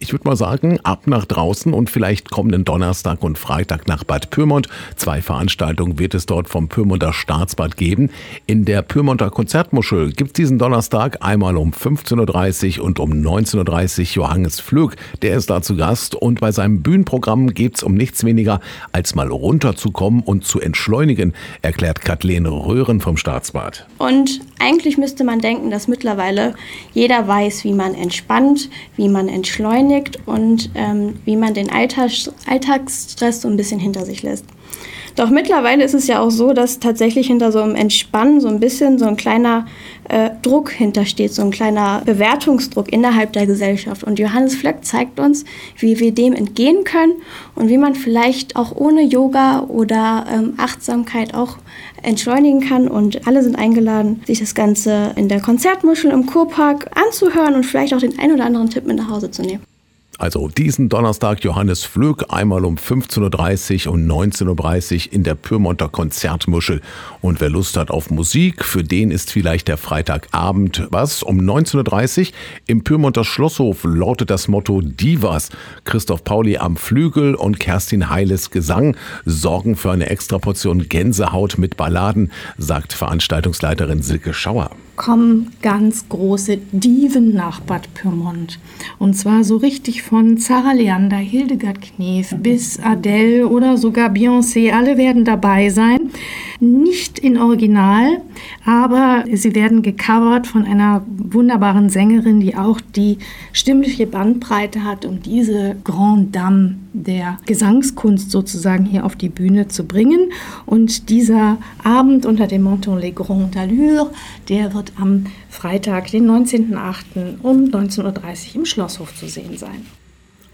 Ich würde mal sagen, ab nach draußen und vielleicht kommenden Donnerstag und Freitag nach Bad Pyrmont. 2 Veranstaltungen wird es dort vom Pyrmonter Staatsbad geben. In der Pyrmonter Konzertmuschel gibt es diesen Donnerstag einmal um 15.30 Uhr und um 19.30 Uhr Johannes Flöck. Der ist da zu Gast und bei seinem Bühnenprogramm geht es um nichts weniger, als mal runterzukommen und zu entschleunigen, erklärt Kathleen Röhren vom Staatsbad. Und eigentlich müsste man denken, dass mittlerweile jeder weiß, wie man entspannt, wie man entschleunigt und wie man den Alltagsstress so ein bisschen hinter sich lässt. Doch mittlerweile ist es ja auch so, dass tatsächlich hinter so einem Entspannen so ein bisschen so ein kleiner Druck hintersteht, so ein kleiner Bewertungsdruck innerhalb der Gesellschaft. Und Johannes Flöck zeigt uns, wie wir dem entgehen können und wie man vielleicht auch ohne Yoga oder Achtsamkeit auch entschleunigen kann. Und alle sind eingeladen, sich das Ganze in der Konzertmuschel im Kurpark anzuhören und vielleicht auch den ein oder anderen Tipp mit nach Hause zu nehmen. Also diesen Donnerstag Johannes Flöck einmal um 15.30 Uhr und 19.30 Uhr in der Pyrmonter Konzertmuschel. Und wer Lust hat auf Musik, für den ist vielleicht der Freitagabend was. Um 19.30 Uhr im Pyrmonter Schlosshof lautet das Motto Divas. Christoph Pauli am Flügel und Kerstin Heiles Gesang sorgen für eine Extraportion Gänsehaut mit Balladen, sagt Veranstaltungsleiterin Silke Schauer. Kommen ganz große Diven nach Bad Pyrmont. Und zwar so richtig von Zara Leander, Hildegard Knef bis Adele oder sogar Beyoncé. Alle werden dabei sein. Nicht in Original, aber sie werden gecovert von einer wunderbaren Sängerin, die auch die stimmliche Bandbreite hat, um diese Grande Dame der Gesangskunst sozusagen hier auf die Bühne zu bringen. Und dieser Abend unter dem Motto Les Grandes Allures, der wird am Freitag, den 19.08. um 19.30 Uhr im Schlosshof zu sehen sein.